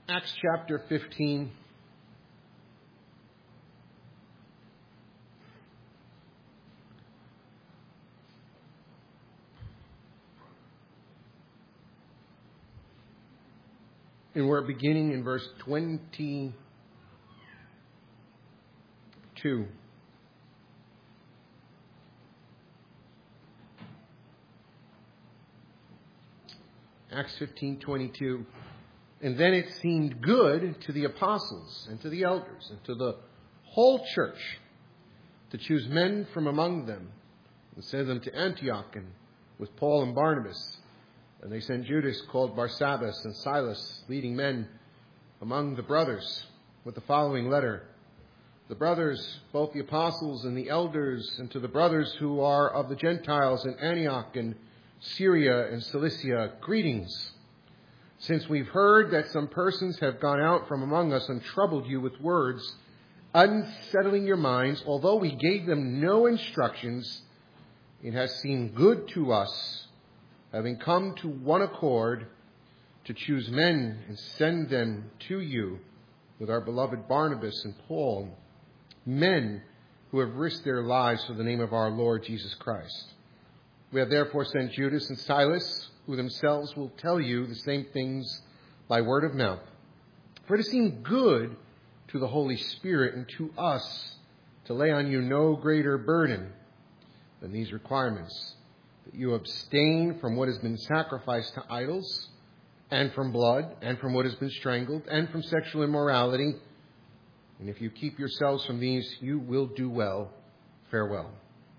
Acts chapter 15. And we're beginning in verse 22. Acts 15:22. And then it seemed good to the apostles and to the elders and to the whole church to choose men from among them and send them to Antioch and with Paul and Barnabas. And they sent Judas, called Barsabbas, and Silas, leading men among the brothers, with the following letter. The brothers, both the apostles and the elders, and to the brothers who are of the Gentiles in Antioch and Syria and Cilicia, greetings. Since we've heard that some persons have gone out from among us and troubled you with words, unsettling your minds, although we gave them no instructions, it has seemed good to us, having come to one accord, to choose men and send them to you with our beloved Barnabas and Paul, men who have risked their lives for the name of our Lord Jesus Christ. We have therefore sent Judas and Silas, who themselves will tell you the same things by word of mouth. For it seemed good to the Holy Spirit and to us to lay on you no greater burden than these requirements, that you abstain from what has been sacrificed to idols, and from blood, and from what has been strangled, and from sexual immorality. And if you keep yourselves from these, you will do well. Farewell.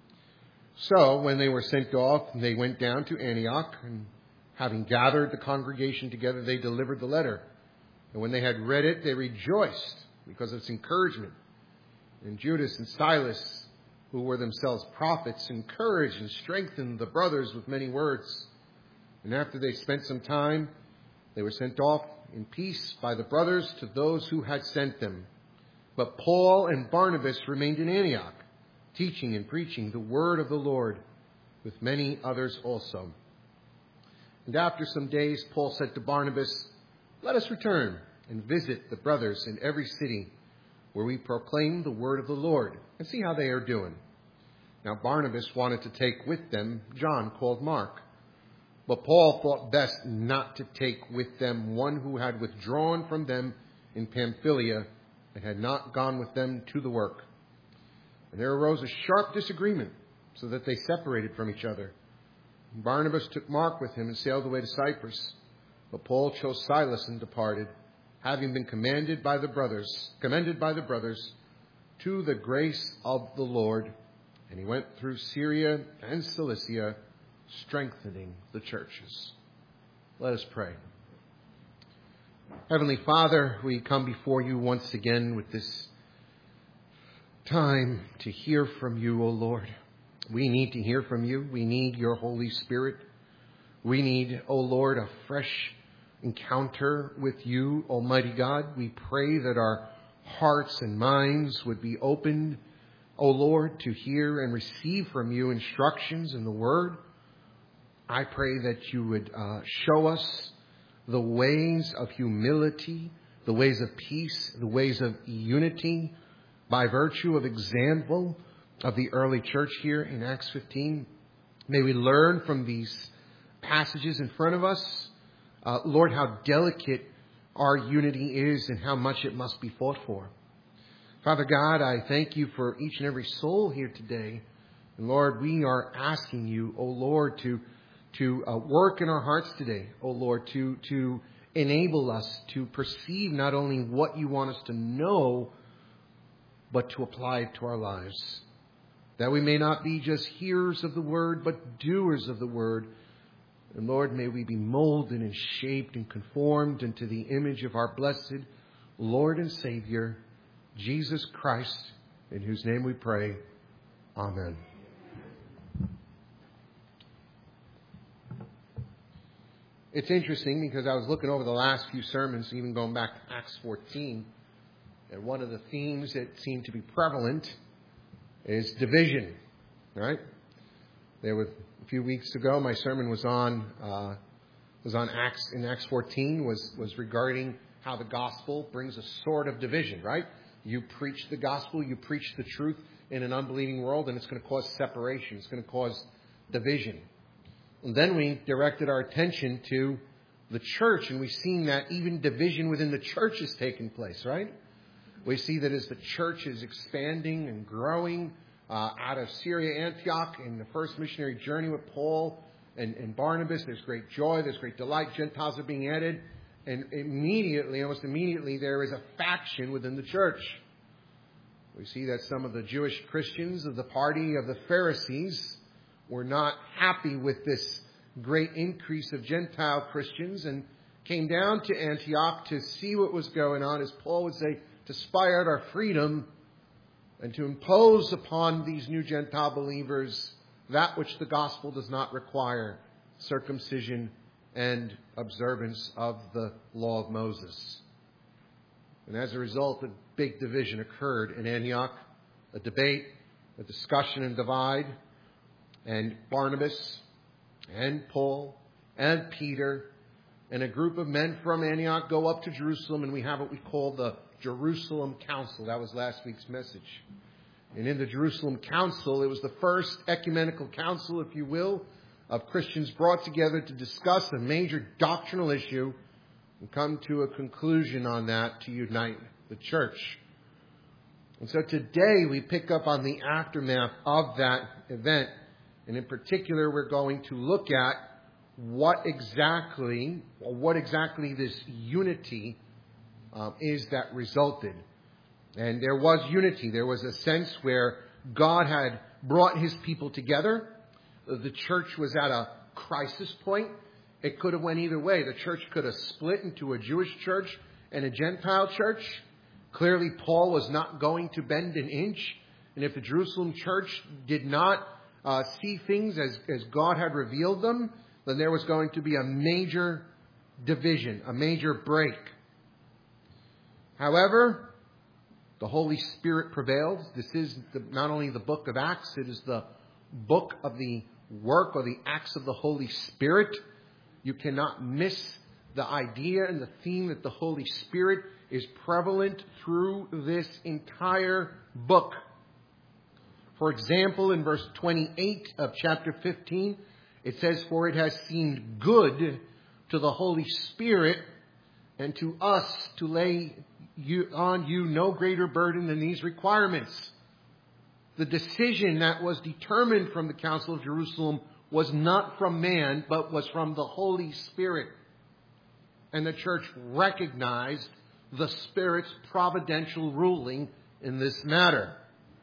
So, when they were sent off, they went down to Antioch, and having gathered the congregation together, they delivered the letter. And when they had read it, they rejoiced because of its encouragement. And Judas and Silas, who were themselves prophets, encouraged and strengthened the brothers with many words. And after they spent some time, they were sent off in peace by the brothers to those who had sent them. But Paul and Barnabas remained in Antioch, teaching and preaching the word of the Lord, with many others also. And after some days, Paul said to Barnabas, "Let us return and visit the brothers in every city where we proclaim the word of the Lord, and see how they are doing." Now Barnabas wanted to take with them John, called Mark. But Paul thought best not to take with them one who had withdrawn from them in Pamphylia and had not gone with them to the work. And there arose a sharp disagreement, so that they separated from each other. And Barnabas took Mark with him and sailed away to Cyprus. But Paul chose Silas and departed, having been commended by the brothers to the grace of the Lord. And he went through Syria and Cilicia, strengthening the churches. Let us pray. Heavenly Father, we come before you once again with this time to hear from you, O Lord. We need to hear from you. We need your Holy Spirit. We need, O Lord, a fresh encounter with you, Almighty God. We pray that our hearts and minds would be opened, O Lord, to hear and receive from you instructions in the Word. I pray that you would show us the ways of humility, the ways of peace, the ways of unity, by virtue of example of the early church here in Acts 15. May we learn from these passages in front of us, Lord, how delicate our unity is and how much it must be fought for. Father God, I thank you for each and every soul here today. And Lord, we are asking you, O Lord, to work in our hearts today, O Lord, to enable us to perceive not only what you want us to know, but to apply it to our lives. That we may not be just hearers of the word, but doers of the word. And Lord, may we be molded and shaped and conformed into the image of our blessed Lord and Savior, Jesus Christ, in whose name we pray. Amen. It's interesting because I was looking over the last few sermons, even going back to Acts 14, and one of the themes that seemed to be prevalent is division, right? There was a few weeks ago, my sermon was on Acts 14, was regarding how the gospel brings a sword of division, right? You preach the gospel, you preach the truth in an unbelieving world, and it's going to cause separation. It's going to cause division. And then we directed our attention to the church, and we've seen that even division within the church has taken place, right? We see that as the church is expanding and growing out of Syria, Antioch, in the first missionary journey with Paul and Barnabas, there's great joy, there's great delight. Gentiles are being added. And almost immediately, there is a faction within the church. We see that some of the Jewish Christians of the party of the Pharisees were not happy with this great increase of Gentile Christians and came down to Antioch to see what was going on, as Paul would say, to spy out our freedom and to impose upon these new Gentile believers that which the gospel does not require, circumcision and observance of the law of Moses. And as a result, a big division occurred in Antioch, a debate, a discussion and divide, and Barnabas and Paul and Peter and a group of men from Antioch go up to Jerusalem, and we have what we call the Jerusalem Council. That was last week's message. And in the Jerusalem Council, it was the first ecumenical council, if you will, of Christians brought together to discuss a major doctrinal issue and come to a conclusion on that to unite the church. And so today we pick up on the aftermath of that event. And in particular, we're going to look at what exactly this unity is that resulted. And there was unity. There was a sense where God had brought his people together. The church was at a crisis point. It could have went either way. The church could have split into a Jewish church and a Gentile church. Clearly, Paul was not going to bend an inch. And if the Jerusalem church did not see things as God had revealed them, then there was going to be a major division, a major break. However, the Holy Spirit prevailed. This is not only the book of Acts, it is the book of the work or the acts of the Holy Spirit. You cannot miss the idea and the theme that the Holy Spirit is prevalent through this entire book. For example, in verse 28 of chapter 15, it says, "For it has seemed good to the Holy Spirit and to us to lay on you no greater burden than these requirements." The decision that was determined from the Council of Jerusalem was not from man, but was from the Holy Spirit. And the church recognized the Spirit's providential ruling in this matter.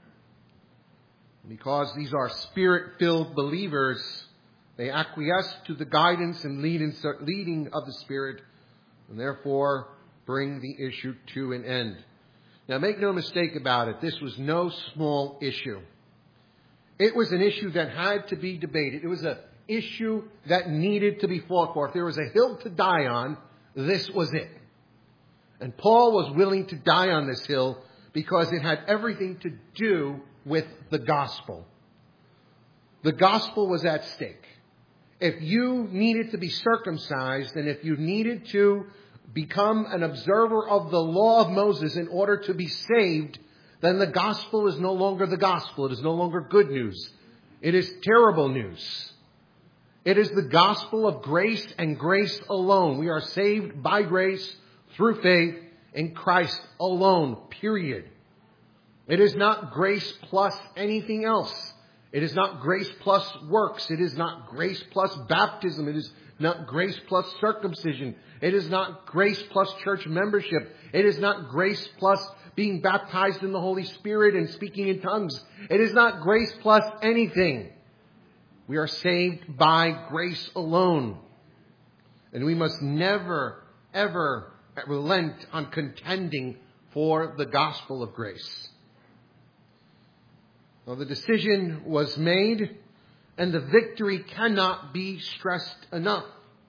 Because these are Spirit-filled believers, they acquiesce to the guidance and leading of the Spirit, and therefore bring the issue to an end. Now, make no mistake about it, this was no small issue. It was an issue that had to be debated. It was an issue that needed to be fought for. If there was a hill to die on, this was it. And Paul was willing to die on this hill because it had everything to do with the gospel. The gospel was at stake. If you needed to be circumcised and if you needed to become an observer of the law of Moses in order to be saved, then the gospel is no longer the gospel. It is no longer good news. It is terrible news. It is the gospel of grace and grace alone. We are saved by grace through faith in Christ alone, period. It is not grace plus anything else. It is not grace plus works. It is not grace plus baptism. It is not grace plus circumcision. It is not grace plus church membership. It is not grace plus being baptized in the Holy Spirit and speaking in tongues. It is not grace plus anything. We are saved by grace alone. And we must never, ever relent on contending for the gospel of grace. Well, the decision was made, and the victory cannot be stressed enough.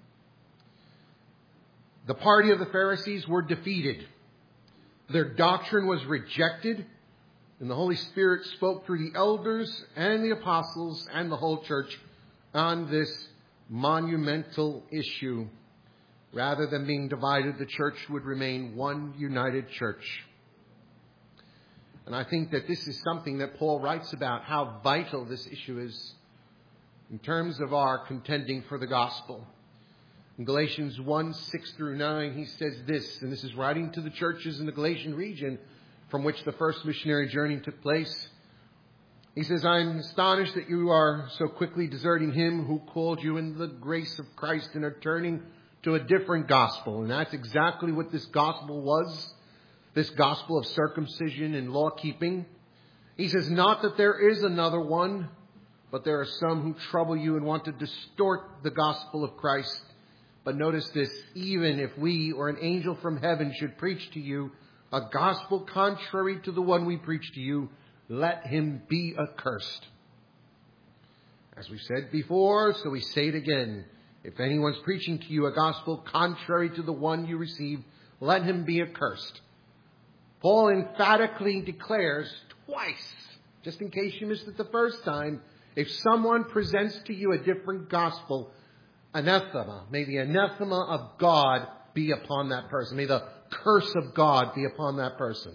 The party of the Pharisees were defeated. Their doctrine was rejected, and the Holy Spirit spoke through the elders and the apostles and the whole church on this monumental issue Rather than being divided, the church would remain one united church. And I think that this is something that Paul writes about, how vital this issue is in terms of our contending for the gospel. In Galatians 1, 6 through 9, he says this, and this is writing to the churches in the Galatian region from which the first missionary journey took place. He says, I'm astonished that you are so quickly deserting him who called you in the grace of Christ and are turning to a different gospel. And that's exactly what this gospel was, this gospel of circumcision and law keeping. He says, not that there is another one, but there are some who trouble you and want to distort the gospel of Christ. But notice this, even if we or an angel from heaven should preach to you a gospel contrary to the one we preach to you, let him be accursed. As we said before, so we say it again. If anyone's preaching to you a gospel contrary to the one you received, let him be accursed. Paul emphatically declares twice, just in case you missed it the first time, if someone presents to you a different gospel, anathema, may the anathema of God be upon that person. May the curse of God be upon that person.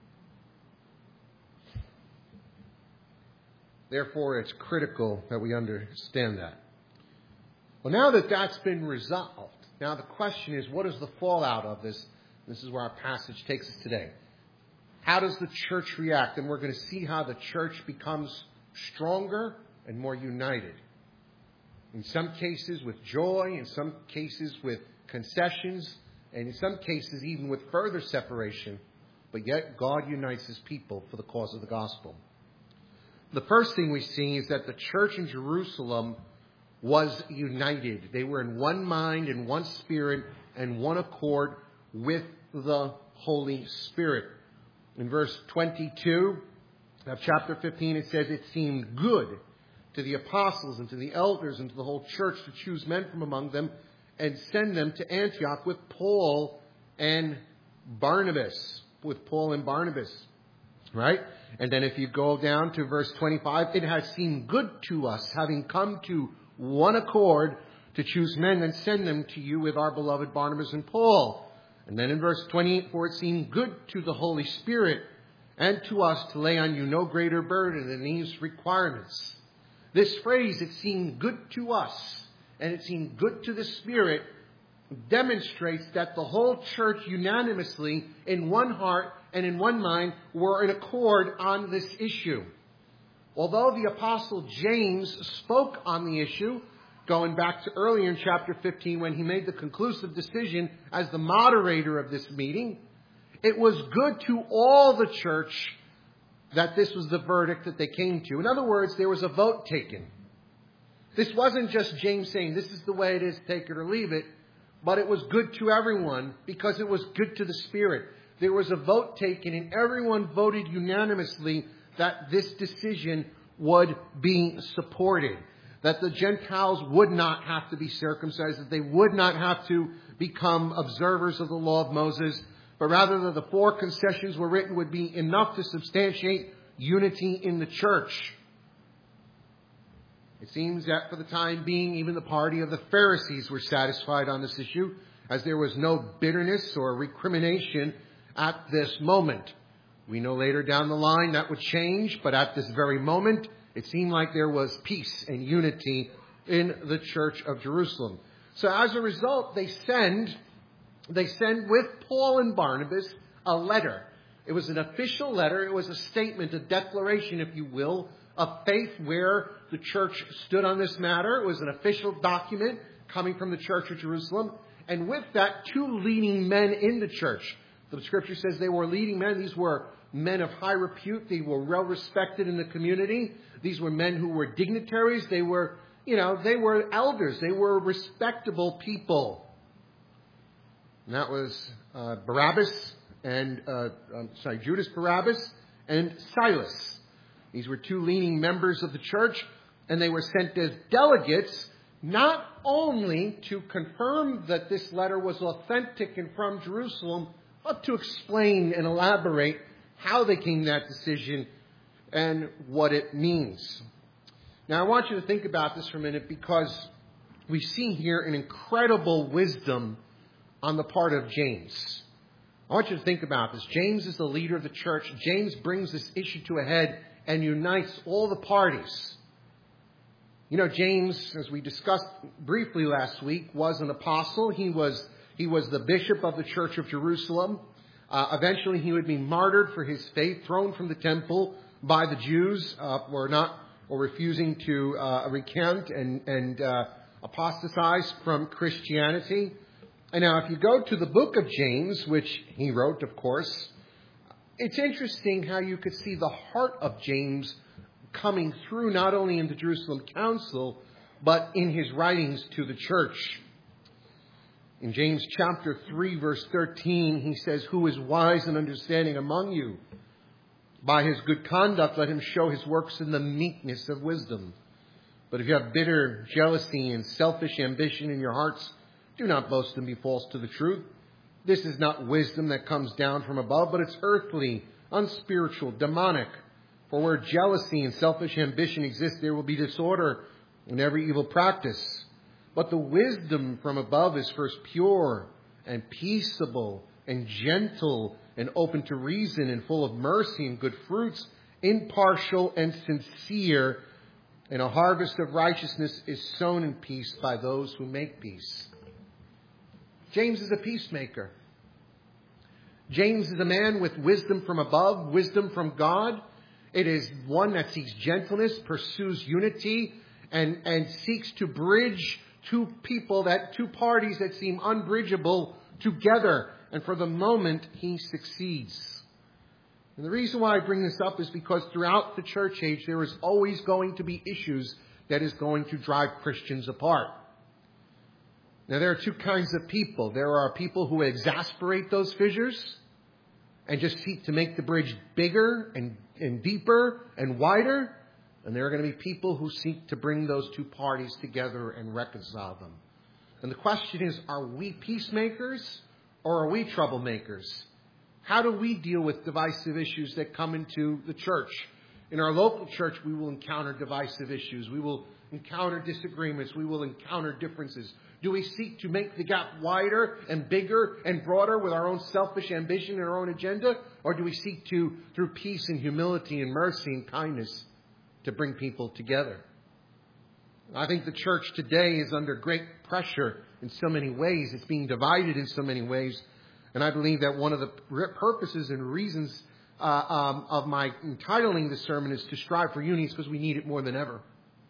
Therefore, it's critical that we understand that. Well, now that that's been resolved, now the question is, what is the fallout of this? This is where our passage takes us today. How does the church react? And we're going to see how the church becomes stronger and more united. In some cases with joy, in some cases with concessions, and in some cases even with further separation. But yet God unites his people for the cause of the gospel. The first thing we see is that the church in Jerusalem was united. They were in one mind and one spirit and one accord with the Holy Spirit. In verse 22 of chapter 15, it says, it seemed good to the apostles and to the elders and to the whole church to choose men from among them and send them to Antioch with Paul and Barnabas. Right? And then if you go down to verse 25, it has seemed good to us, having come to one accord, to choose men and send them to you with our beloved Barnabas and Paul. And then in verse 28, for it seemed good to the Holy Spirit and to us to lay on you no greater burden than these requirements. This phrase, it seemed good to us and it seemed good to the Spirit, demonstrates that the whole church unanimously, in one heart and in one mind, were in accord on this issue. Although the Apostle James spoke on the issue, going back to earlier in chapter 15 when he made the conclusive decision as the moderator of this meeting, it was good to all the church that this was the verdict that they came to. In other words, there was a vote taken. This wasn't just James saying, this is the way it is, take it or leave it, but it was good to everyone because it was good to the Spirit. There was a vote taken and everyone voted unanimously that this decision would be supported. That the Gentiles would not have to be circumcised, that they would not have to become observers of the law of Moses, but rather that the 4 concessions were written would be enough to substantiate unity in the church. It seems that for the time being, even the party of the Pharisees were satisfied on this issue, as there was no bitterness or recrimination at this moment. We know later down the line that would change, but at this very moment, it seemed like there was peace and unity in the church of Jerusalem. So as a result, they send with Paul and Barnabas a letter. It was an official letter. It was a statement, a declaration, if you will, of faith where the church stood on this matter. It was an official document coming from the church of Jerusalem. And with that, 2 leading men in the church. The scripture says they were leading men. These were men of high repute. They were well respected in the community. These were men who were dignitaries. They were elders. They were respectable people. And that was Judas Barabbas and Silas. These were 2 leading members of the church, and they were sent as delegates not only to confirm that this letter was authentic and from Jerusalem, but to explain and elaborate how they came to that decision and what it means. Now, I want you to think about this for a minute because we see here an incredible wisdom on the part of James. I want you to think about this. James is the leader of the church. James brings this issue to a head and unites all the parties. You know, James, as we discussed briefly last week, was an apostle. He was the bishop of the church of Jerusalem. Eventually he would be martyred for his faith, thrown from the temple by the Jews or refusing to recant and apostatize from Christianity. And now if you go to the book of James, which he wrote, of course, it's interesting how you could see the heart of James coming through not only in the Jerusalem Council, but in his writings to the church. In James chapter 3, verse 13, he says, "Who is wise and understanding among you? By his good conduct, let him show his works in the meekness of wisdom. But if you have bitter jealousy and selfish ambition in your hearts, do not boast and be false to the truth. This is not wisdom that comes down from above, but it's earthly, unspiritual, demonic. For where jealousy and selfish ambition exist, there will be disorder and every evil practice. But the wisdom from above is first pure and peaceable and gentle and open to reason and full of mercy and good fruits, impartial and sincere. And a harvest of righteousness is sown in peace by those who make peace." James is a peacemaker. James is a man with wisdom from above, wisdom from God. It is one that seeks gentleness, pursues unity, and seeks to bridge two parties that seem unbridgeable together. And for the moment, he succeeds. And the reason why I bring this up is because throughout the church age, there is always going to be issues that is going to drive Christians apart. Now, there are two kinds of people. There are people who exasperate those fissures and just seek to make the bridge bigger and deeper and wider. And there are going to be people who seek to bring those two parties together and reconcile them. And the question is, are we peacemakers or are we troublemakers? How do we deal with divisive issues that come into the church? In our local church, we will encounter divisive issues. We will encounter disagreements. We will encounter differences. Do we seek to make the gap wider and bigger and broader with our own selfish ambition and our own agenda? Or do we seek to, through peace and humility and mercy and kindness, to bring people together? I think the church today is under great pressure in so many ways. It's being divided in so many ways. And I believe that one of the purposes and reasons of my entitling this sermon is to strive for unity, because we need it more than ever.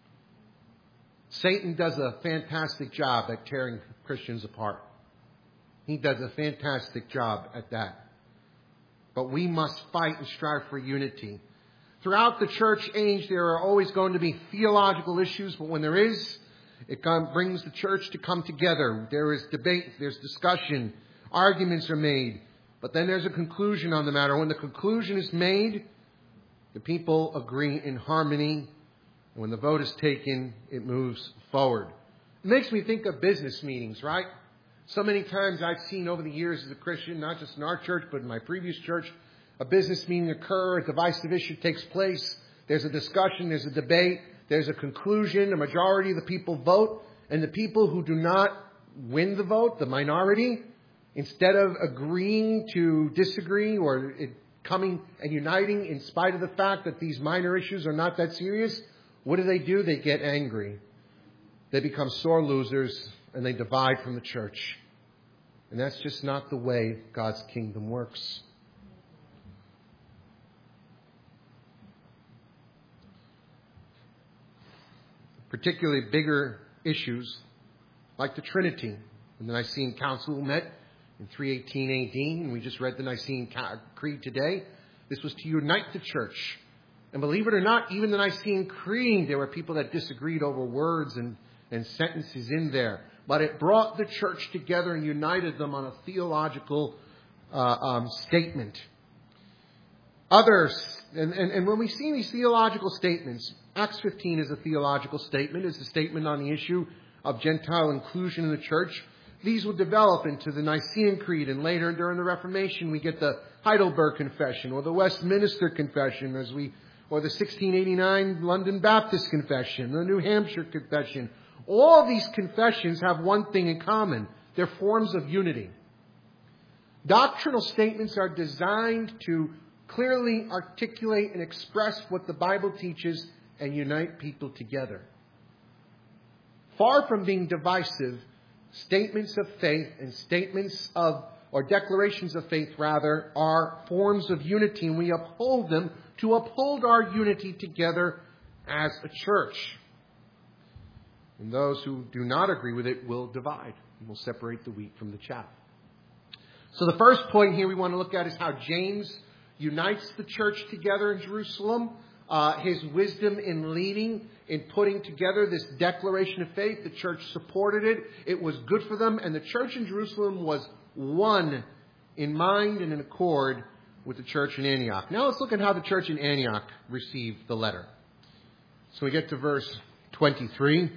Satan does a fantastic job at tearing Christians apart. He does a fantastic job at that. But we must fight and strive for unity. Throughout the church age, there are always going to be theological issues, but when there is, it brings the church to come together. There is debate, there's discussion, arguments are made, but then there's a conclusion on the matter. When the conclusion is made, the people agree in harmony. And when the vote is taken, it moves forward. It makes me think of business meetings, right? So many times I've seen over the years as a Christian, not just in our church, but in my previous church, a business meeting occur, a divisive issue takes place, there's a discussion, there's a debate, there's a conclusion, a majority of the people vote, and the people who do not win the vote, the minority, instead of agreeing to disagree or coming and uniting in spite of the fact that these minor issues are not that serious, what do? They get angry. They become sore losers and they divide from the church. And that's just not the way God's kingdom works. Particularly bigger issues like the Trinity. When the Nicene Council met in 318 AD, and we just read the Nicene Creed today, this was to unite the church. And believe it or not, even the Nicene Creed, there were people that disagreed over words and sentences in there. But it brought the church together and united them on a theological statement. Others, and when we see these theological statements, Acts 15 is a theological statement. It's a statement on the issue of Gentile inclusion in the church. These will develop into the Nicene Creed, and later during the Reformation we get the Heidelberg Confession or the Westminster Confession, or the 1689 London Baptist Confession, the New Hampshire Confession. All these confessions have one thing in common. They're forms of unity. Doctrinal statements are designed to clearly articulate and express what the Bible teaches and unite people together. Far from being divisive, statements of faith and declarations of faith rather, are forms of unity, and we uphold them to uphold our unity together as a church. And those who do not agree with it will divide and will separate the wheat from the chaff. So the first point here we want to look at is how James unites the church together in Jerusalem. His wisdom in leading, in putting together this declaration of faith. The church supported it. It was good for them. And the church in Jerusalem was one in mind and in accord with the church in Antioch. Now let's look at how the church in Antioch received the letter. So we get to verse 23.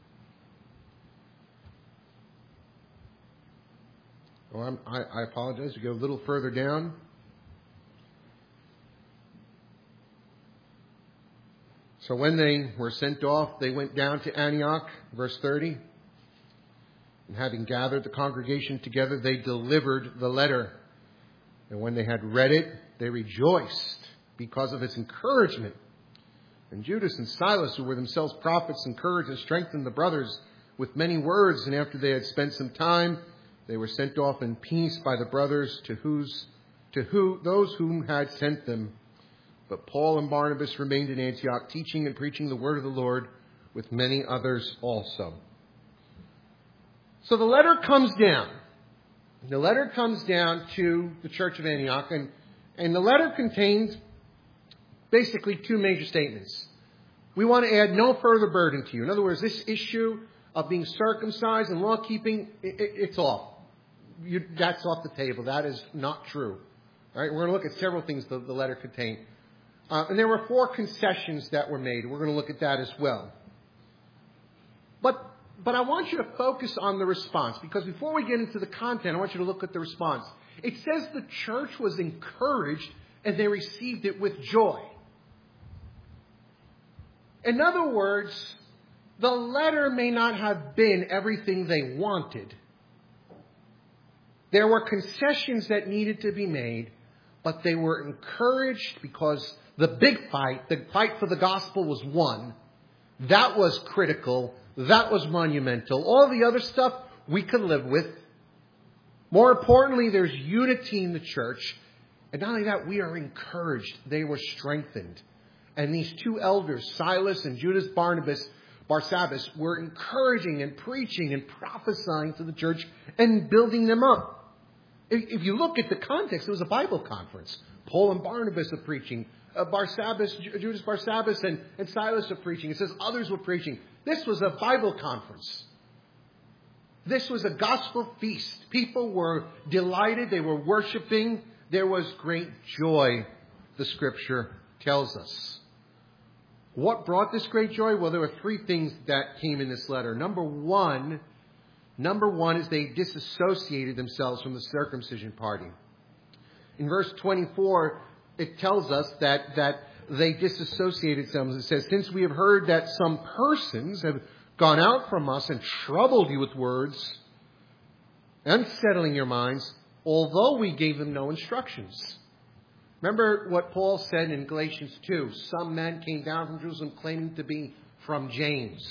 I apologize. We go a little further down. So when they were sent off, they went down to Antioch, verse 30. And having gathered the congregation together, they delivered the letter. And when they had read it, they rejoiced because of its encouragement. And Judas and Silas, who were themselves prophets, encouraged and strengthened the brothers with many words. And after they had spent some time, they were sent off in peace by the brothers those whom had sent them. But Paul and Barnabas remained in Antioch, teaching and preaching the word of the Lord with many others also. So the letter comes down. The letter comes down to the church of Antioch, and the letter contains basically two major statements. We want to add no further burden to you. In other words, this issue of being circumcised and law keeping, it's off. That's off the table. That is not true. All right, we're going to look at several things the letter contained. And there were 4 concessions that were made. We're going to look at that as well. But I want you to focus on the response, because before we get into the content, I want you to look at the response. It says the church was encouraged and they received it with joy. In other words, the letter may not have been everything they wanted. There were concessions that needed to be made, but they were encouraged because the big fight, the fight for the gospel, was won. That was critical. That was monumental. All the other stuff we could live with. More importantly, there's unity in the church. And not only that, we are encouraged. They were strengthened. And these 2 elders, Silas and Judas Barsabbas, were encouraging and preaching and prophesying to the church and building them up. If you look at the context, it was a Bible conference. Paul and Barnabas are preaching. Judas Barsabbas and Silas are preaching. It says others were preaching. This was a Bible conference. This was a gospel feast. People were delighted. They were worshiping. There was great joy, the Scripture tells us. What brought this great joy? Well, there were 3 things that came in this letter. Number one is they disassociated themselves from the circumcision party. In verse 24, it tells us that they disassociated themselves. It says, since we have heard that some persons have gone out from us and troubled you with words, unsettling your minds, although we gave them no instructions. Remember what Paul said in Galatians 2. Some men came down from Jerusalem claiming to be from James.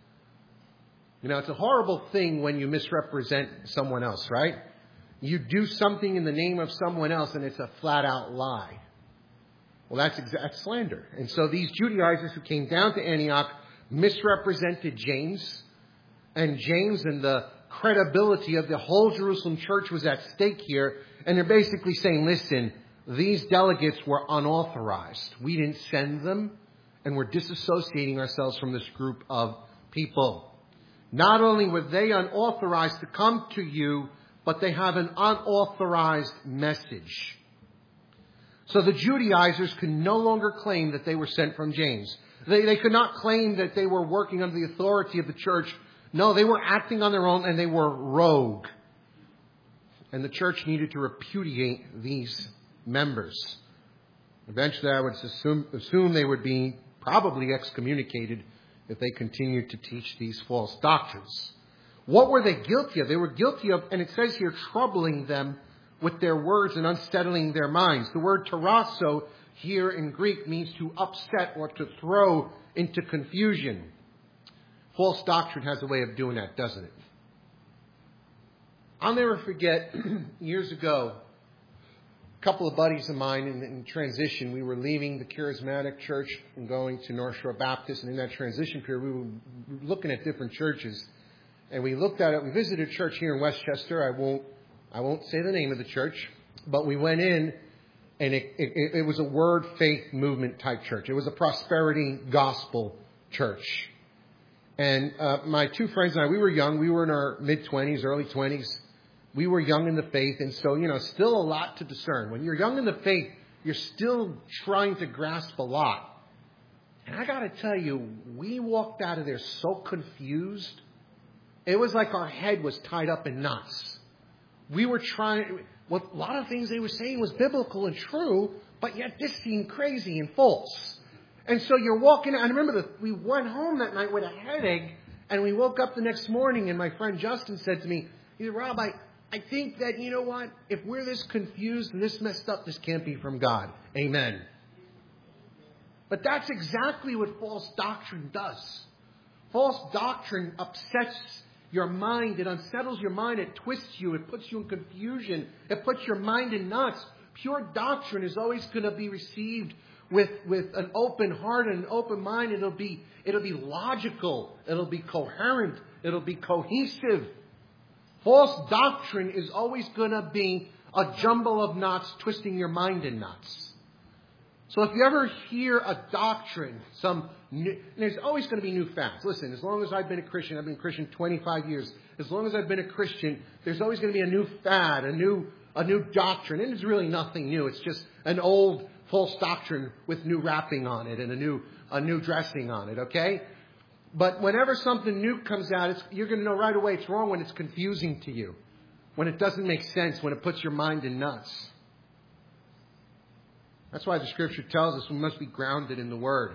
You know, it's a horrible thing when you misrepresent someone else, right? You do something in the name of someone else and it's a flat out lie. Well, that's slander. And so these Judaizers who came down to Antioch misrepresented James. And the credibility of the whole Jerusalem church was at stake here. And they're basically saying, listen, these delegates were unauthorized. We didn't send them. And we're disassociating ourselves from this group of people. Not only were they unauthorized to come to you, but they have an unauthorized message. So the Judaizers could no longer claim that they were sent from James. They could not claim that they were working under the authority of the church. No, they were acting on their own and they were rogue. And the church needed to repudiate these members. Eventually, I would assume they would be probably excommunicated if they continued to teach these false doctrines. What were they guilty of? They were guilty of, and it says here, troubling them with their words and unsettling their minds. The word tarasso here in Greek means to upset or to throw into confusion. False doctrine has a way of doing that, doesn't it? I'll never forget, years ago, a couple of buddies of mine in transition, we were leaving the Charismatic Church and going to North Shore Baptist. And in that transition period, we were looking at different churches. And we looked at it. We visited a church here in Westchester. I won't say the name of the church, but we went in, and it was a word faith movement type church. It was a prosperity gospel church. And my two friends and I, we were young. We were in our mid-20s, early 20s. We were young in the faith, and so, still a lot to discern. When you're young in the faith, you're still trying to grasp a lot. And I got to tell you, we walked out of there so confused. It was like our head was tied up in knots. We were trying, a lot of things they were saying was biblical and true, but yet this seemed crazy and false. And so you're walking, I remember we went home that night with a headache, and we woke up the next morning, and my friend Justin said to me, he said, Rob, I think that, you know what, if we're this confused and this messed up, this can't be from God. Amen. But that's exactly what false doctrine does. False doctrine upsets your mind. It unsettles your mind. It twists you. It puts you in confusion. It puts your mind in knots. Pure doctrine is always going to be received with an open heart and an open mind. It'll be logical. It'll be coherent. It'll be cohesive. False doctrine is always going to be a jumble of knots twisting your mind in knots. So if you ever hear a doctrine, there's always going to be new fads. Listen, as long as I've been a Christian, I've been a Christian 25 years. As long as I've been a Christian, there's always going to be a new fad, a new doctrine. And it's really nothing new. It's just an old false doctrine with new wrapping on it and a new dressing on it, okay? But whenever something new comes out, you're going to know right away it's wrong when it's confusing to you, when it doesn't make sense, when it puts your mind in knots. That's why the Scripture tells us we must be grounded in the Word.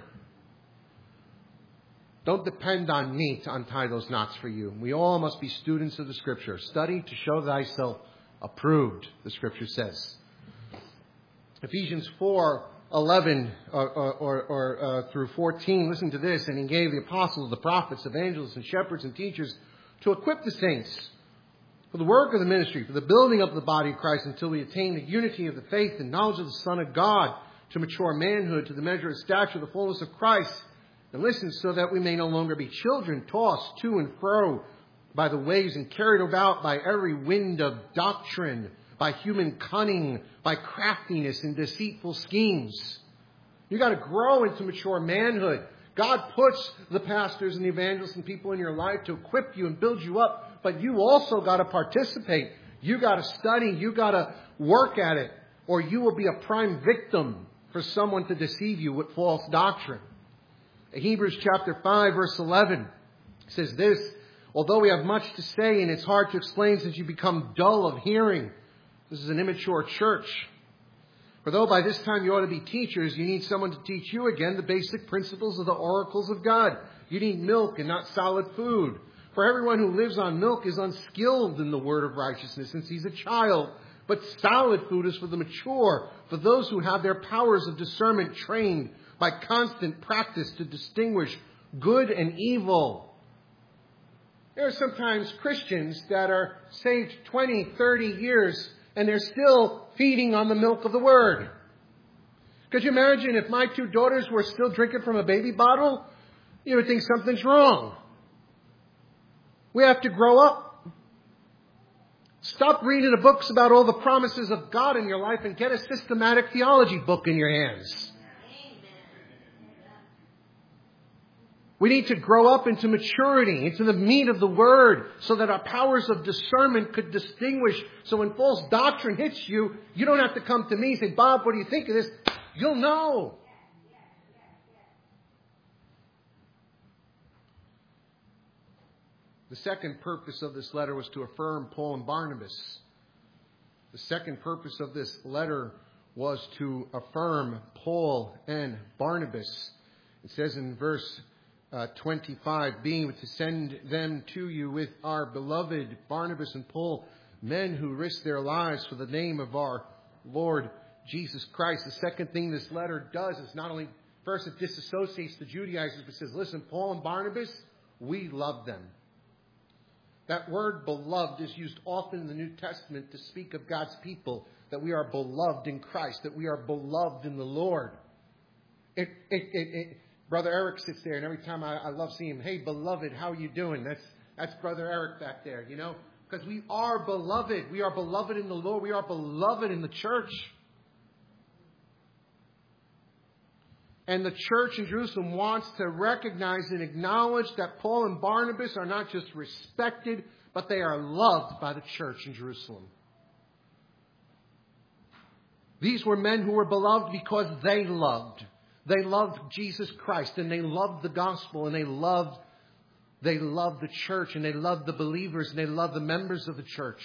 Don't depend on me to untie those knots for you. We all must be students of the Scripture. Study to show thyself approved, the Scripture says. Ephesians 4:11 through 14. Listen to this. And he gave the apostles, the prophets, evangelists, and shepherds and teachers to equip the saints for the work of the ministry, for the building up of the body of Christ, until we attain the unity of the faith and knowledge of the Son of God, to mature manhood, to the measure of stature of the fullness of Christ. And listen, so that we may no longer be children, tossed to and fro by the waves and carried about by every wind of doctrine, by human cunning, by craftiness and deceitful schemes. You got to grow into mature manhood. God puts the pastors and the evangelists and people in your life to equip you and build you up, but you also got to participate. You got to study. You got to work at it, or you will be a prime victim for someone to deceive you with false doctrine. Hebrews chapter 5, verse 11 says this: although we have much to say and it's hard to explain since you become dull of hearing. This is an immature church. For though by this time you ought to be teachers, you need someone to teach you again the basic principles of the oracles of God. You need milk and not solid food. For everyone who lives on milk is unskilled in the word of righteousness, since he's a child. But solid food is for the mature, for those who have their powers of discernment trained by constant practice to distinguish good and evil. There are sometimes Christians that are saved 20, 30 years, and they're still feeding on the milk of the Word. Could you imagine if my two daughters were still drinking from a baby bottle? You would think something's wrong. We have to grow up. Stop reading the books about all the promises of God in your life and get a systematic theology book in your hands. We need to grow up into maturity, into the meat of the Word, so that our powers of discernment could distinguish. So when false doctrine hits you, you don't have to come to me and say, Bob, what do you think of this? You'll know. The second purpose of this letter was to affirm Paul and Barnabas. The second purpose of this letter was to affirm Paul and Barnabas. It says in verse 25, being to send them to you with our beloved Barnabas and Paul, men who risk their lives for the name of our Lord Jesus Christ. The second thing this letter does is not only, first, it disassociates the Judaizers, but says, listen, Paul and Barnabas, we love them. That word beloved is used often in the New Testament to speak of God's people, that we are beloved in Christ, that we are beloved in the Lord. Brother Eric sits there, and every time I love seeing him, hey, beloved, how are you doing? That's Brother Eric back there, you know, because we are beloved. We are beloved in the Lord. We are beloved in the church. And the church in Jerusalem wants to recognize and acknowledge that Paul and Barnabas are not just respected, but they are loved by the church in Jerusalem. These were men who were beloved because they loved. They loved Jesus Christ, and they loved the gospel, and they loved the church, and they loved the believers, and they loved the members of the church.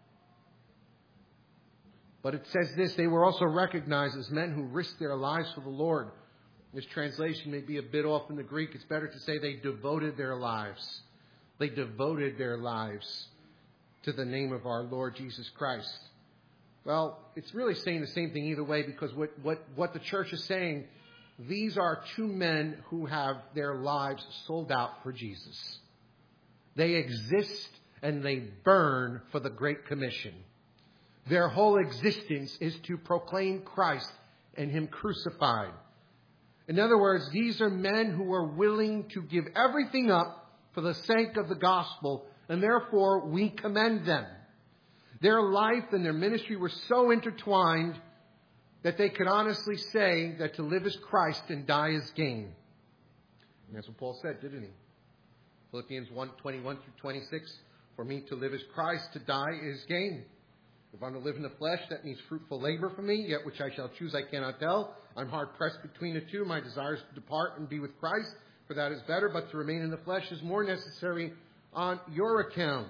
But it says this, they were also recognized as men who risked their lives for the Lord. This translation may be a bit off in the Greek. It's better to say they devoted their lives. They devoted their lives to the name of our Lord Jesus Christ. Well, it's really saying the same thing either way, because what the church is saying, these are two men who have their lives sold out for Jesus. They exist and they burn for the Great Commission. Their whole existence is to proclaim Christ and Him crucified. In other words, these are men who are willing to give everything up for the sake of the gospel, and therefore we commend them. Their life and their ministry were so intertwined that they could honestly say that to live is Christ and die is gain. And that's what Paul said, didn't he? Philippians 1:21 through 26. For me to live is Christ, to die is gain. If I'm to live in the flesh, that means fruitful labor for me, yet which I shall choose I cannot tell. I'm hard pressed between the two. My desire is to depart and be with Christ, for that is better, but to remain in the flesh is more necessary on your account.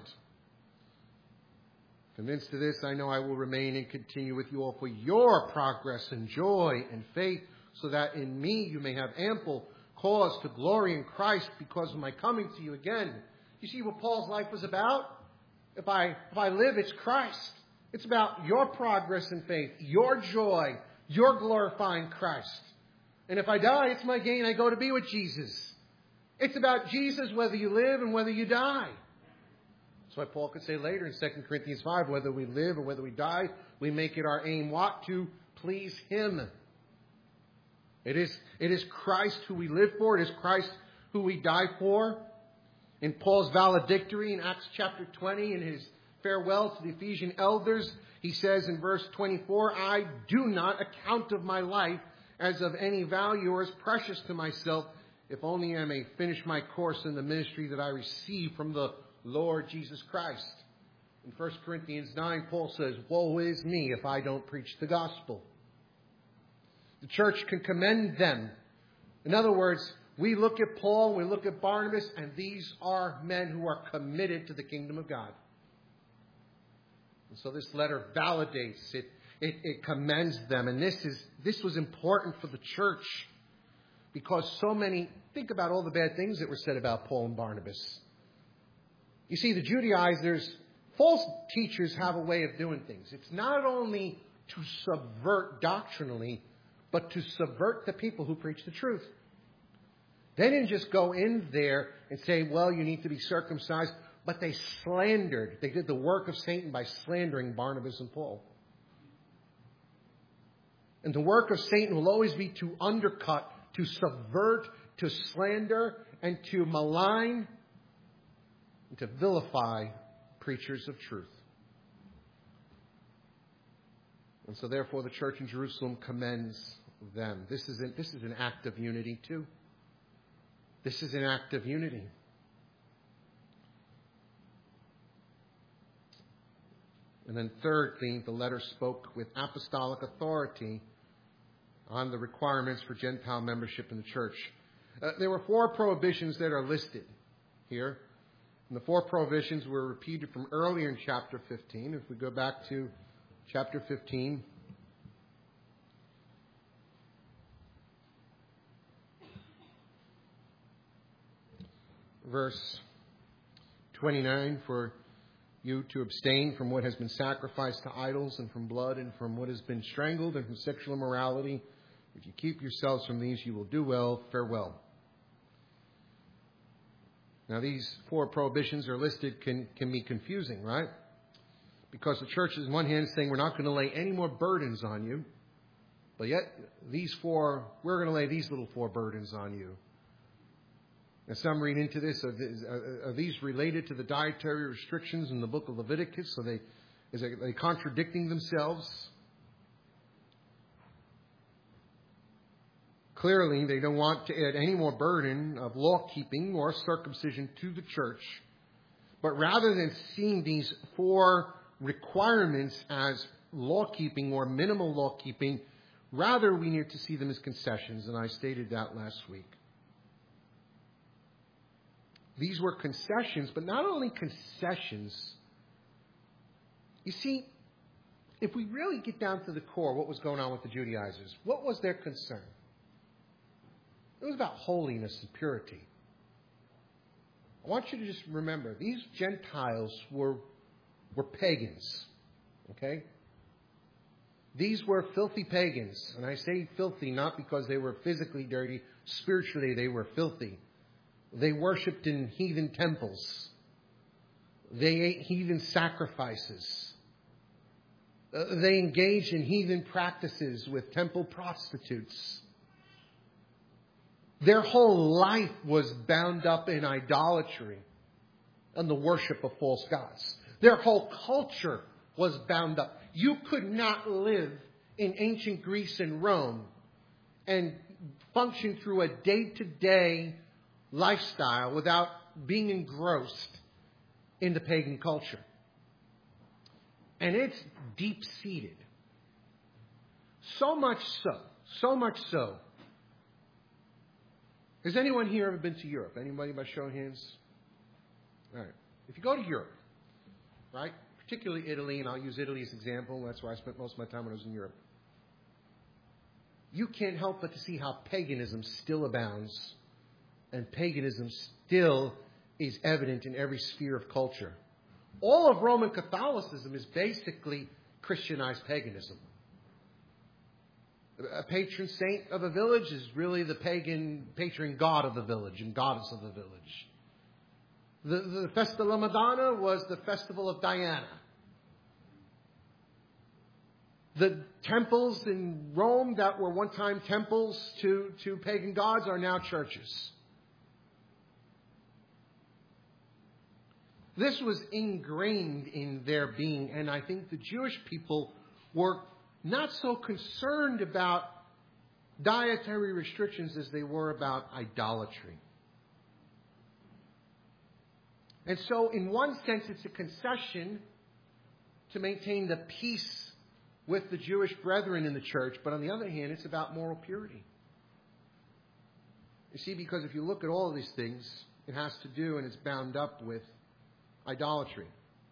Convinced of this, I know I will remain and continue with you all for your progress and joy and faith, so that in me you may have ample cause to glory in Christ because of my coming to you again. You see what Paul's life was about? If I live, it's Christ. It's about your progress in faith, your joy, your glorifying Christ. And if I die, it's my gain. I go to be with Jesus. It's about Jesus whether you live and whether you die. That's why Paul could say later in 2 Corinthians 5, whether we live or whether we die, we make it our aim what? To please Him. It is Christ who we live for. It is Christ who we die for. In Paul's valedictory in Acts chapter 20, in his farewell to the Ephesian elders, he says in verse 24, I do not account of my life as of any value or as precious to myself, if only I may finish my course in the ministry that I receive from the Lord Jesus Christ. In 1 Corinthians 9, Paul says, woe is me if I don't preach the gospel. The church can commend them. In other words, we look at Paul, we look at Barnabas, and these are men who are committed to the kingdom of God. And so this letter validates it. It commends them. And this was important for the church because so many, think about all the bad things that were said about Paul and Barnabas. You see, the Judaizers, false teachers have a way of doing things. It's not only to subvert doctrinally, but to subvert the people who preach the truth. They didn't just go in there and say, well, you need to be circumcised. But they slandered. They did the work of Satan by slandering Barnabas and Paul. And the work of Satan will always be to undercut, to subvert, to slander, and to malign, and to vilify preachers of truth. And so therefore the church in Jerusalem commends them. This is an act of unity too. This is an act of unity. And then thirdly, the letter spoke with apostolic authority on the requirements for Gentile membership in the church. There were 4 prohibitions that are listed here. And the 4 prohibitions were repeated from earlier in chapter 15. If we go back to chapter 15, verse 29, for you to abstain from what has been sacrificed to idols and from blood and from what has been strangled and from sexual immorality. If you keep yourselves from these, you will do well. Farewell. Now, these 4 prohibitions are listed can be confusing, right? Because the church is, on one hand, saying we're not going to lay any more burdens on you. But yet, we're going to lay these little 4 burdens on you. And some read into this, are these related to the dietary restrictions in the book of Leviticus? Are they contradicting themselves? Clearly, they don't want to add any more burden of law-keeping or circumcision to the church. But rather than seeing these 4 requirements as law-keeping or minimal law-keeping, rather we need to see them as concessions, and I stated that last week. These were concessions, but not only concessions. You see, if we really get down to the core, what was going on with the Judaizers? What was their concern? It was about holiness and purity. I want you to just remember, these Gentiles were pagans. Okay? These were filthy pagans. And I say filthy not because they were physically dirty. Spiritually, they were filthy. They worshipped in heathen temples. They ate heathen sacrifices. They engaged in heathen practices with temple prostitutes. Their whole life was bound up in idolatry and the worship of false gods. Their whole culture was bound up. You could not live in ancient Greece and Rome and function through a day-to-day lifestyle without being engrossed in the pagan culture. And it's deep-seated. So much so. Has anyone here ever been to Europe? Anybody by show of hands? All right. If you go to Europe, right, particularly Italy, and I'll use Italy as an example, that's where I spent most of my time when I was in Europe, you can't help but to see how paganism still abounds, and paganism still is evident in every sphere of culture. All of Roman Catholicism is basically Christianized paganism. A patron saint of a village is really the pagan patron god of the village and goddess of the village. The Festa della Madonna was the festival of Diana. The temples in Rome that were one time temples to pagan gods are now churches. This was ingrained in their being, and I think the Jewish people were not so concerned about dietary restrictions as they were about idolatry. And so, in one sense, it's a concession to maintain the peace with the Jewish brethren in the church, but on the other hand, it's about moral purity. You see, because if you look at all of these things, it has to do and it's bound up with idolatry.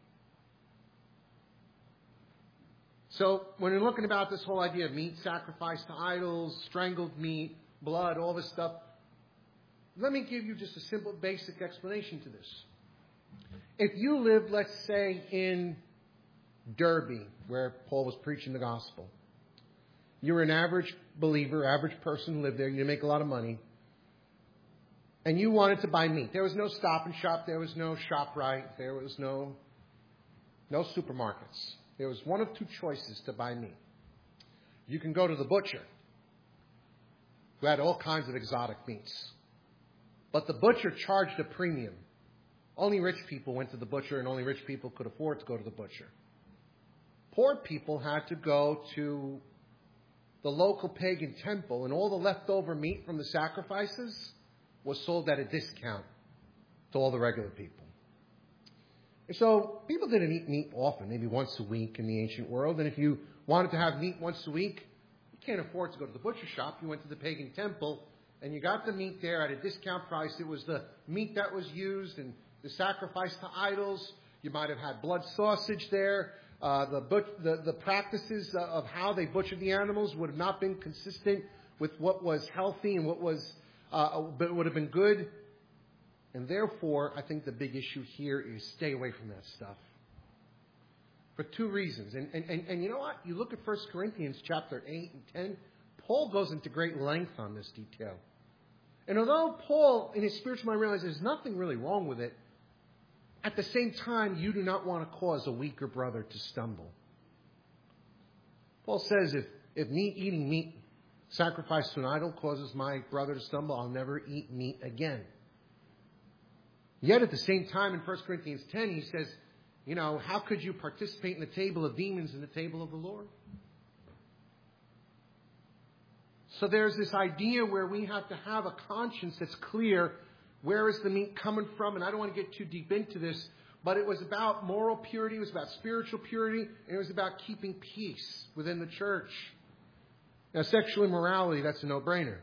So when you're looking about this whole idea of meat sacrificed to idols, strangled meat, blood, all this stuff, let me give you just a simple, basic explanation to this. If you lived, let's say, in Derby, where Paul was preaching the gospel, you were an average believer, average person who lived there, you make a lot of money, and you wanted to buy meat. There was no Stop and Shop, there was no ShopRite, there was no supermarkets. There was one of 2 choices to buy meat. You can go to the butcher, who had all kinds of exotic meats. But the butcher charged a premium. Only rich people went to the butcher, and only rich people could afford to go to the butcher. Poor people had to go to the local pagan temple, and all the leftover meat from the sacrifices was sold at a discount to all the regular people. So people didn't eat meat often, maybe once a week in the ancient world. And if you wanted to have meat once a week, you can't afford to go to the butcher shop. You went to the pagan temple and you got the meat there at a discount price. It was the meat that was used and the sacrifice to idols. You might have had blood sausage there. The practices of how they butchered the animals would have not been consistent with what was healthy and what was would have been good. And therefore, I think the big issue here is stay away from that stuff. For two reasons. And you know what? You look at 1 Corinthians chapter 8 and 10, Paul goes into great length on this detail. And although Paul, in his spiritual mind, realizes there's nothing really wrong with it, at the same time, you do not want to cause a weaker brother to stumble. Paul says, if eating meat sacrificed to an idol causes my brother to stumble, I'll never eat meat again. Yet at the same time, in 1 Corinthians 10, he says, you know, how could you participate in the table of demons and the table of the Lord? So there's this idea where we have to have a conscience that's clear. Where is the meat coming from? And I don't want to get too deep into this, but it was about moral purity, it was about spiritual purity, and it was about keeping peace within the church. Now, sexual immorality, that's a no-brainer.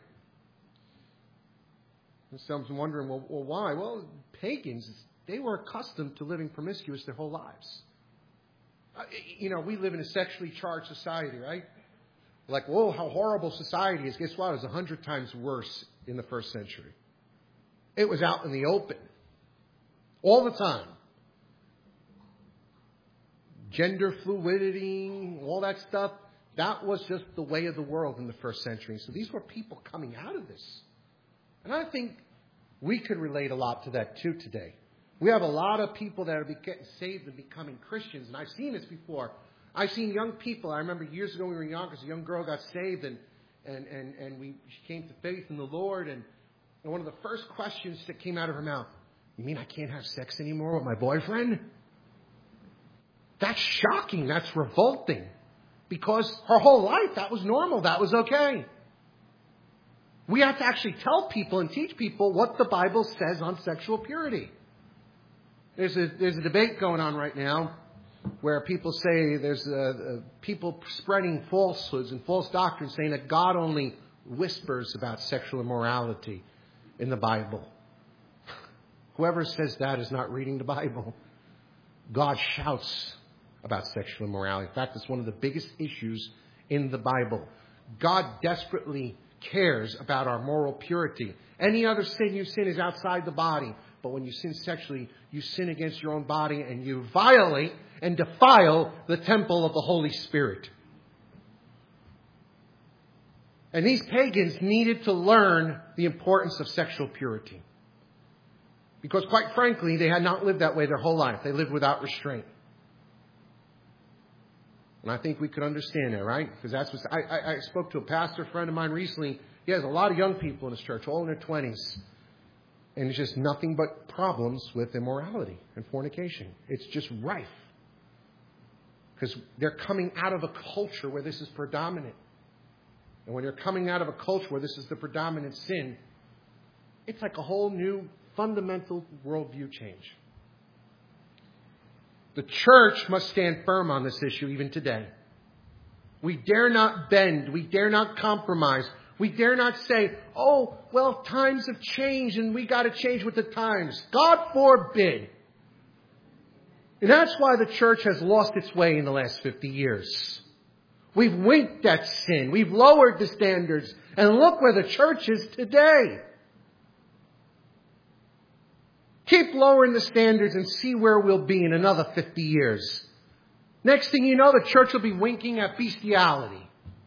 And someone's wondering, well, why? Well, pagans, they were accustomed to living promiscuous their whole lives. You know, we live in a sexually charged society, right? Like, whoa, how horrible society is. Guess what? It was 100 times worse in the first century. It was out in the open. All the time. Gender fluidity, all that stuff. That was just the way of the world in the first century. So these were people coming out of this. And I think we could relate a lot to that too today. We have a lot of people that are getting saved and becoming Christians. And I've seen this before. I've seen young people. I remember years ago when we were young, because a young girl got saved and she came to faith in the Lord. And one of the first questions that came out of her mouth, you mean I can't have sex anymore with my boyfriend? That's shocking. That's revolting. Because her whole life, that was normal. That was okay. We have to actually tell people and teach people what the Bible says on sexual purity. There's a debate going on right now where people say there's people spreading falsehoods and false doctrines saying that God only whispers about sexual immorality in the Bible. Whoever says that is not reading the Bible. God shouts about sexual immorality. In fact, it's one of the biggest issues in the Bible. God desperately cares about our moral purity. Any other sin you sin is outside the body. But when you sin sexually, you sin against your own body and you violate and defile the temple of the Holy Spirit. And these pagans needed to learn the importance of sexual purity. Because quite frankly, they had not lived that way their whole life. They lived without restraint. And I think we could understand that, right? Because that's what I spoke to a pastor friend of mine recently. He has a lot of young people in his church, all in their 20s. And it's just nothing but problems with immorality and fornication. It's just rife. Because they're coming out of a culture where this is predominant. And when you're coming out of a culture where this is the predominant sin, it's like a whole new fundamental worldview change. The church must stand firm on this issue even today. We dare not bend. We dare not compromise. We dare not say, oh, well, times have changed and we got to change with the times. God forbid. And that's why the church has lost its way in the last 50 years. We've winked at sin. We've lowered the standards. And look where the church is today. Keep lowering the standards and see where we'll be in another 50 years. Next thing you know, the church will be winking at bestiality.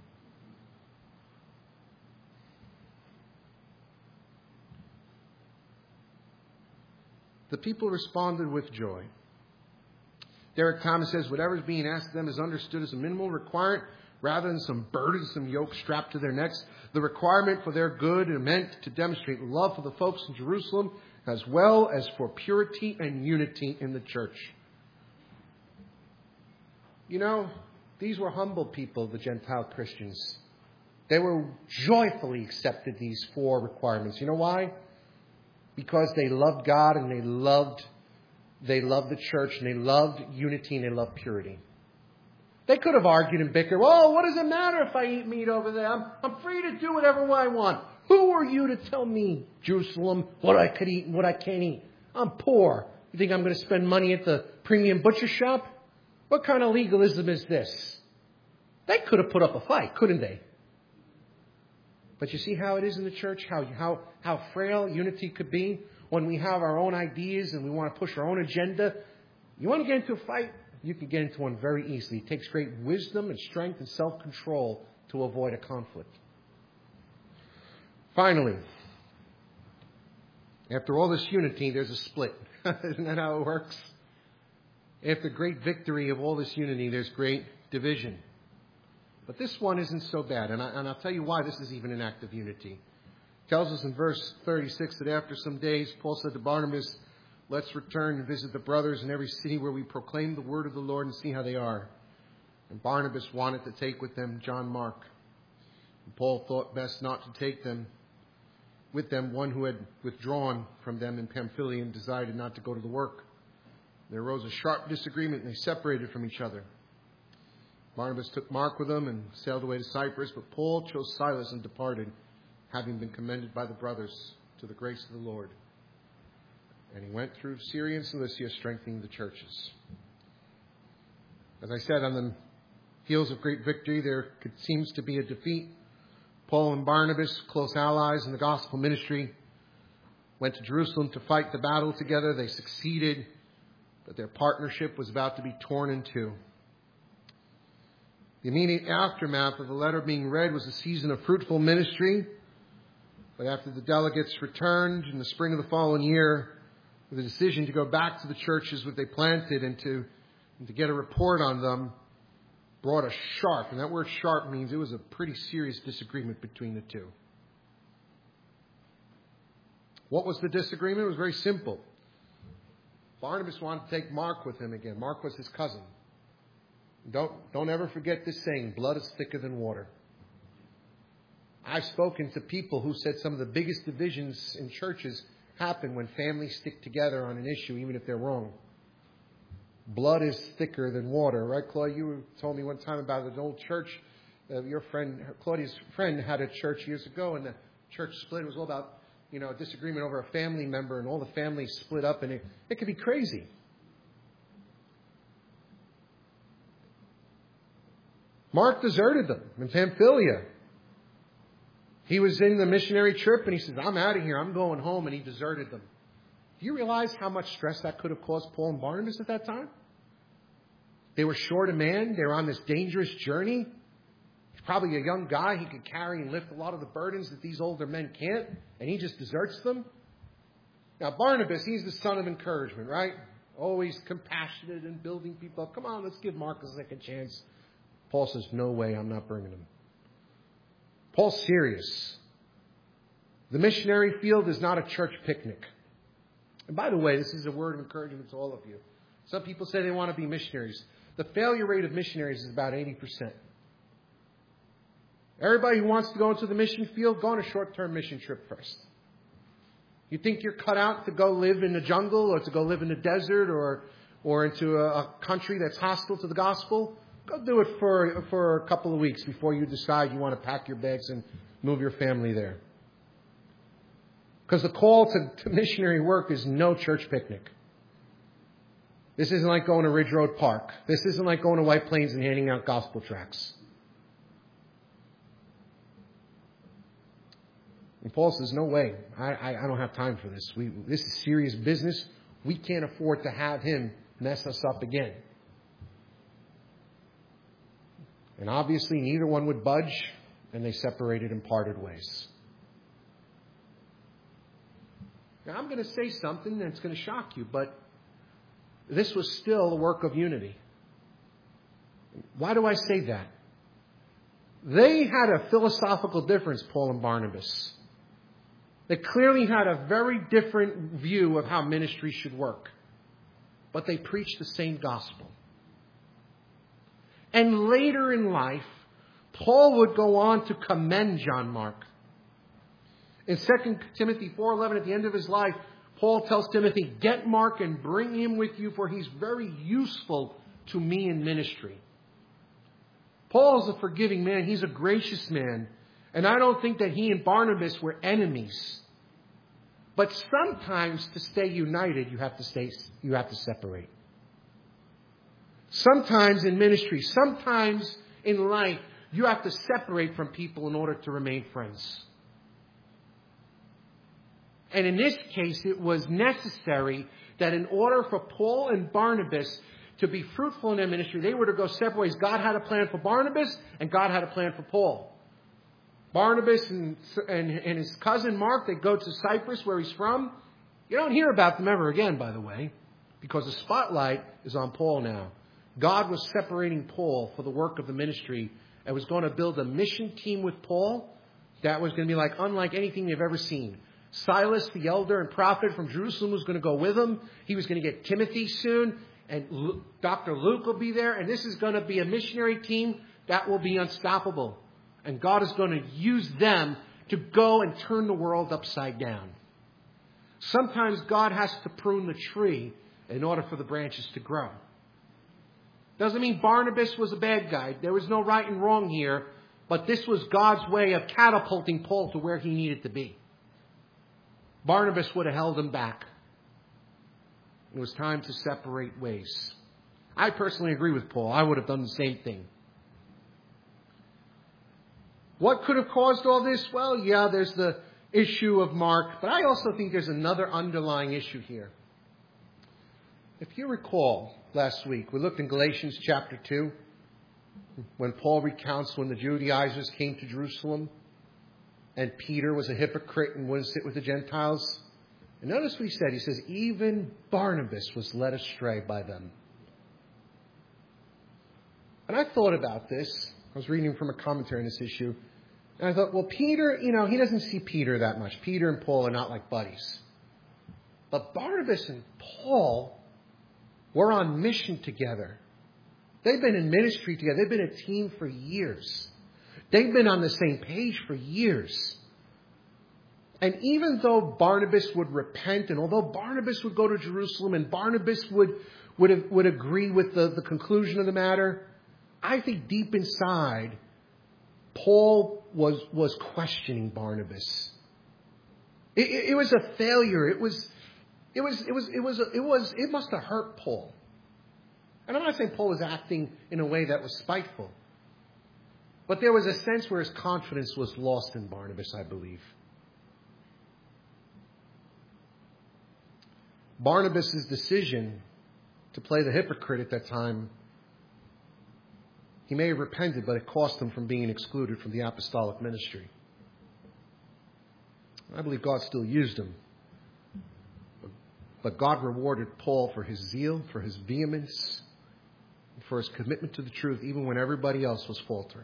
The people responded with joy. Derek Thomas says, whatever is being asked of them is understood as a minimal requirement rather than some burdensome yoke strapped to their necks. The requirement for their good is meant to demonstrate love for the folks in Jerusalem as well as for purity and unity in the church. You know, these were humble people, the Gentile Christians. They were joyfully accepted these 4 requirements. You know why? Because they loved God and they loved the church and they loved unity and they loved purity. They could have argued and bickered. Oh, what does it matter if I eat meat over there? I'm free to do whatever I want. Who are you to tell me, Jerusalem, what I could eat and what I can't eat? I'm poor. You think I'm going to spend money at the premium butcher shop? What kind of legalism is this? They could have put up a fight, couldn't they? But you see how it is in the church? How frail unity could be when we have our own ideas and we want to push our own agenda. You want to get into a fight? you can get into one very easily. It takes great wisdom and strength and self-control to avoid a conflict. Finally, after all this unity, there's a split. Isn't that how it works? After great victory of all this unity, there's great division. But this one isn't so bad, and I'll tell you why this is even an act of unity. It tells us in verse 36 that after some days, Paul said to Barnabas, let's return and visit the brothers in every city where we proclaim the word of the Lord and see how they are. And Barnabas wanted to take with them John Mark. And Paul thought best not to take with them one who had withdrawn from them in Pamphylia and decided not to go to the work. There arose a sharp disagreement and they separated from each other. Barnabas took Mark with them and sailed away to Cyprus, but Paul chose Silas and departed, having been commended by the brothers to the grace of the Lord. And he went through Syria and Cilicia, strengthening the churches. As I said, on the heels of great victory, there seems to be a defeat. Paul and Barnabas, close allies in the gospel ministry, went to Jerusalem to fight the battle together. They succeeded, but their partnership was about to be torn in two. The immediate aftermath of the letter being read was a season of fruitful ministry. But after the delegates returned in the spring of the following year with a decision to go back to the churches that they planted and to get a report on them, brought a sharp, and that word sharp means it was a pretty serious disagreement between the two. What was the disagreement? It was very simple. Barnabas wanted to take Mark with him again. Mark was his cousin. Don't ever forget this saying, blood is thicker than water. I've spoken to people who said some of the biggest divisions in churches happen when families stick together on an issue, even if they're wrong. Blood is thicker than water, right, Claudia? You told me one time about an old church. Your friend, Claudia's friend, had a church years ago, and the church split. It was all about, a disagreement over a family member, and all the families split up, and it could be crazy. Mark deserted them in Pamphylia. He was in the missionary trip, and he says, I'm out of here. I'm going home, and he deserted them. Do you realize how much stress that could have caused Paul and Barnabas at that time? They were short a man. They were on this dangerous journey. He's probably a young guy. He could carry and lift a lot of the burdens that these older men can't, and he just deserts them. Now, Barnabas, he's the son of encouragement, right? Always compassionate and building people up. Come on, let's give Mark a second chance. Paul says, no way, I'm not bringing him. Paul's serious. The missionary field is not a church picnic. And by the way, this is a word of encouragement to all of you. Some people say they want to be missionaries. The failure rate of missionaries is about 80%. Everybody who wants to go into the mission field, go on a short-term mission trip first. You think you're cut out to go live in the jungle or to go live in the desert or into a country that's hostile to the gospel? Go do it for a couple of weeks before you decide you want to pack your bags and move your family there. Because the call to missionary work is no church picnic. This isn't like going to Ridge Road Park. This isn't like going to White Plains and handing out gospel tracts. And Paul says, no way. I don't have time for this. This is serious business. We can't afford to have him mess us up again. And obviously neither one would budge, and they separated and parted ways. Now I'm going to say something that's going to shock you, but this was still a work of unity. Why do I say that? They had a philosophical difference, Paul and Barnabas. They clearly had a very different view of how ministry should work. But they preached the same gospel. And later in life, Paul would go on to commend John Mark. In 2 Timothy 4:11, at the end of his life, Paul tells Timothy, get Mark and bring him with you, for he's very useful to me in ministry. Paul's a forgiving man. He's a gracious man. And I don't think that he and Barnabas were enemies. But sometimes to stay united, you have to separate. Sometimes in ministry, sometimes in life, you have to separate from people in order to remain friends. And in this case, it was necessary that in order for Paul and Barnabas to be fruitful in their ministry, they were to go separate ways. God had a plan for Barnabas, and God had a plan for Paul. Barnabas and his cousin Mark, they go to Cyprus, where he's from. You don't hear about them ever again, by the way, because the spotlight is on Paul now. God was separating Paul for the work of the ministry and was going to build a mission team with Paul that was going to be unlike anything they've ever seen. Silas, the elder and prophet from Jerusalem, was going to go with him. He was going to get Timothy soon, and Dr. Luke will be there. And this is going to be a missionary team that will be unstoppable. And God is going to use them to go and turn the world upside down. Sometimes God has to prune the tree in order for the branches to grow. Doesn't mean Barnabas was a bad guy. There was no right and wrong here. But this was God's way of catapulting Paul to where he needed to be. Barnabas would have held him back. It was time to separate ways. I personally agree with Paul. I would have done the same thing. What could have caused all this? Well, yeah, there's the issue of Mark. But I also think there's another underlying issue here. If you recall, last week, we looked in Galatians chapter 2, when Paul recounts when the Judaizers came to Jerusalem, and Peter was a hypocrite and wouldn't sit with the Gentiles. And notice what he said. He says, even Barnabas was led astray by them. And I thought about this. I was reading from a commentary on this issue. And I thought, well, Peter, he doesn't see Peter that much. Peter and Paul are not like buddies. But Barnabas and Paul were on mission together. They've been in ministry together. They've been a team for years. They've been on the same page for years. And even though Barnabas would repent, and although Barnabas would go to Jerusalem, and Barnabas would agree with the conclusion of the matter, I think deep inside, Paul was questioning Barnabas. It was a failure. It must have hurt Paul. And I'm not saying Paul was acting in a way that was spiteful. But there was a sense where his confidence was lost in Barnabas, I believe. Barnabas' decision to play the hypocrite at that time, he may have repented, but it cost him from being excluded from the apostolic ministry. I believe God still used him. But God rewarded Paul for his zeal, for his vehemence, for his commitment to the truth, even when everybody else was faltering.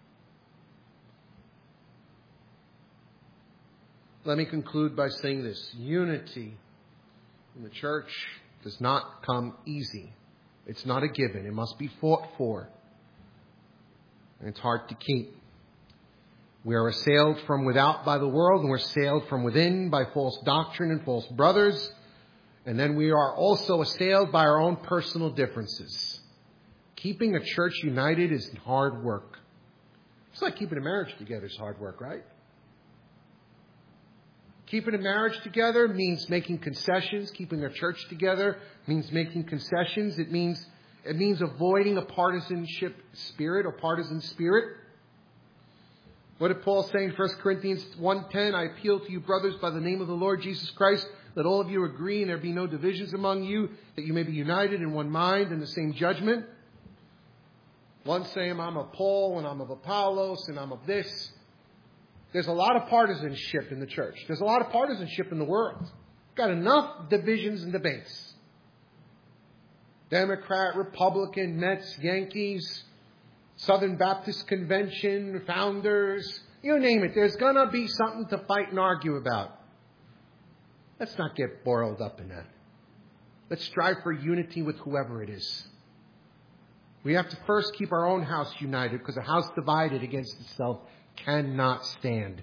Let me conclude by saying this. Unity in the church does not come easy. It's not a given. It must be fought for. And it's hard to keep. We are assailed from without by the world, and we're assailed from within by false doctrine and false brothers. And then we are also assailed by our own personal differences. Keeping a church united is hard work. It's like keeping a marriage together is hard work, right? Keeping a marriage together means making concessions. Keeping a church together means making concessions. It means avoiding a partisanship spirit or partisan spirit. What did Paul say in 1 Corinthians 1:10? I appeal to you, brothers, by the name of the Lord Jesus Christ, that all of you agree and there be no divisions among you, that you may be united in one mind and the same judgment. One saying, I'm of Paul, and I'm of Apollos, and I'm of this. There's a lot of partisanship in the church. There's a lot of partisanship in the world. Got enough divisions and debates. Democrat, Republican, Mets, Yankees, Southern Baptist Convention, founders, you name it. There's going to be something to fight and argue about. Let's not get boiled up in that. Let's strive for unity with whoever it is. We have to first keep our own house united, because a house divided against itself cannot stand.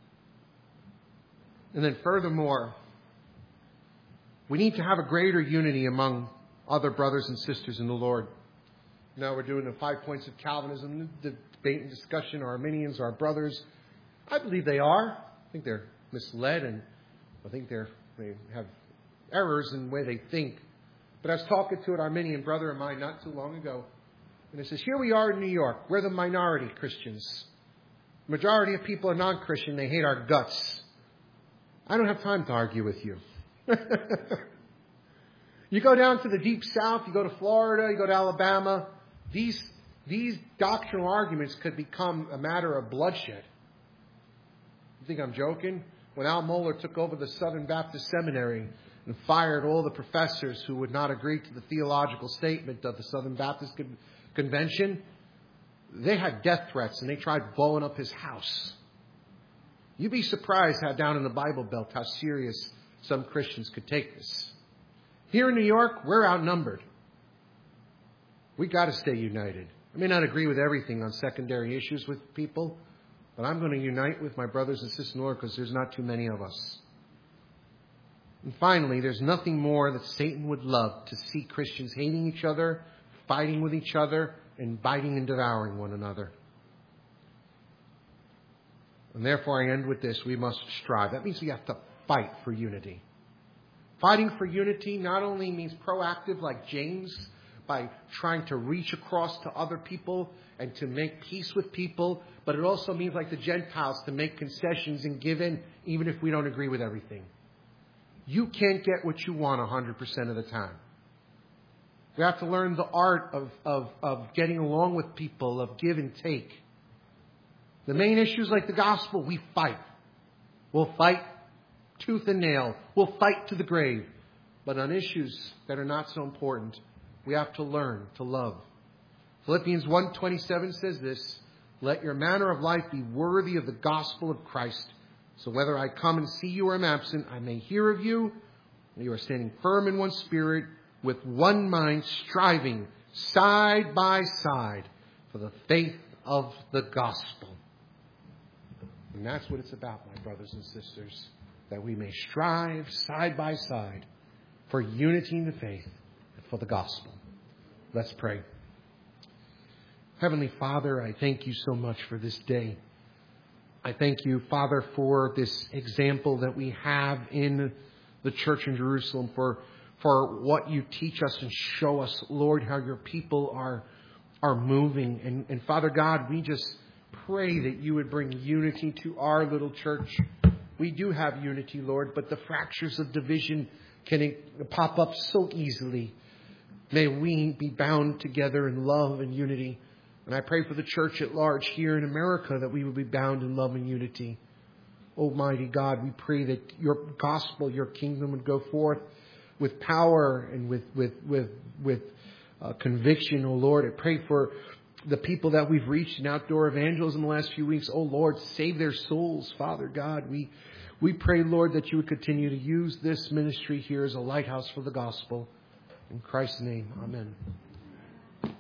And then furthermore, we need to have a greater unity among other brothers and sisters in the Lord. Now we're doing the 5 points of Calvinism, the debate and discussion. Are Arminians our brothers? I believe they are. I think they're misled, and I think they have errors in the way they think. But I was talking to an Arminian brother of mine not too long ago, and he says, here we are in New York. We're the minority Christians. The majority of people are non-Christian. They hate our guts. I don't have time to argue with you. You go down to the deep south, you go to Florida, you go to Alabama, these doctrinal arguments could become a matter of bloodshed. You think I'm joking? When Al Mohler took over the Southern Baptist Seminary and fired all the professors who would not agree to the theological statement of the Southern Baptist Convention, they had death threats and they tried blowing up his house. You'd be surprised how down in the Bible Belt, how serious some Christians could take this. Here in New York, we're outnumbered. We got to stay united. I may not agree with everything on secondary issues with people, but I'm going to unite with my brothers and sisters in the Lord because there's not too many of us. And finally, there's nothing more that Satan would love to see Christians hating each other, fighting with each other, and biting and devouring one another. And therefore, I end with this. We must strive. That means we have to fight for unity. Fighting for unity not only means proactive like James, by trying to reach across to other people and to make peace with people, but it also means like the Gentiles to make concessions and give in even if we don't agree with everything. You can't get what you want 100% of the time. We have to learn the art of getting along with people, of give and take. The main issues like the gospel, we fight. We'll fight tooth and nail. We'll fight to the grave. But on issues that are not so important, we have to learn to love. Philippians 1:27 says this, "Let your manner of life be worthy of the gospel of Christ. So whether I come and see you or am absent, I may hear of you, and you are standing firm in one spirit, with one mind, striving side by side for the faith of the gospel." And that's what it's about, my brothers and sisters, that we may strive side by side for unity in the faith and for the gospel. Let's pray. Heavenly Father, I thank you so much for this day. I thank you, Father, for this example that we have in the church in Jerusalem, for what you teach us and show us, Lord, how your people are moving. And Father God, we just pray that you would bring unity to our little church. We do have unity, Lord, but the fractures of division can pop up so easily. May we be bound together in love and unity. And I pray for the church at large here in America that we would be bound in love and unity. Almighty God, we pray that your gospel, your kingdom would go forth with power and with conviction, oh Lord. I pray for the people that we've reached in outdoor evangelism in the last few weeks. Oh Lord, save their souls, Father God. We pray, Lord, that you would continue to use this ministry here as a lighthouse for the gospel. In Christ's name, amen.